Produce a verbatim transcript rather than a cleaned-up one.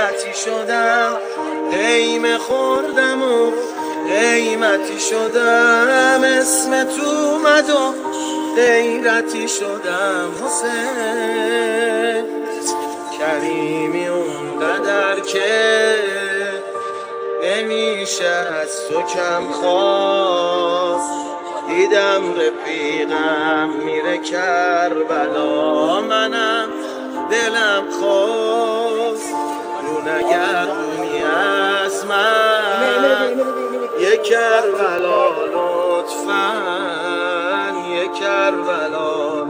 غیرتی شدم، قیمه خوردم و قیمتی شدم، اسم تو اومد و غیرتی شدم. حسین کریمی اونقدر که نمیشه از تو کم خواست، دیدم رفیقم میره کربلا، منم دلم خواست رو نگردونی از من یه کربلا، لطفاً یه کربلا.